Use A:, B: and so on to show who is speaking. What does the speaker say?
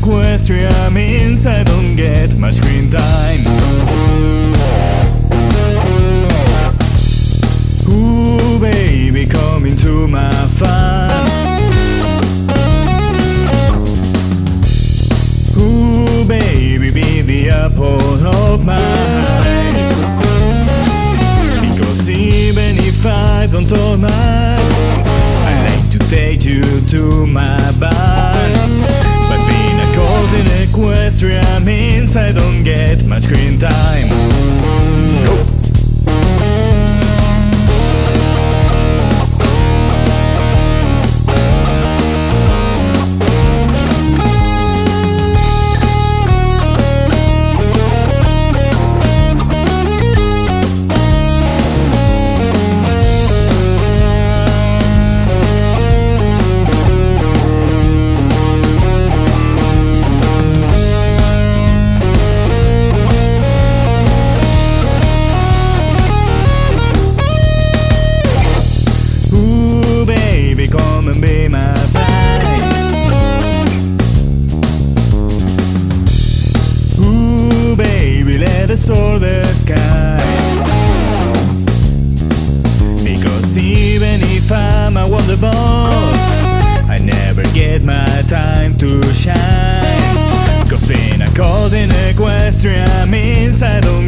A: equestrian means I don't get much screen time. Ooh, baby, come into my fun. Ooh, baby, be the apple of my eye. Because even if I don't talk much, I like to take you to my barn. But being a golden equestrian means I don't get much screen time. Nope. Come and be my bride. Ooh, baby, let us soar the skies. Because even if I'm a wonderboy, I never get my time to shine. Cause being a golden equestrian means I don't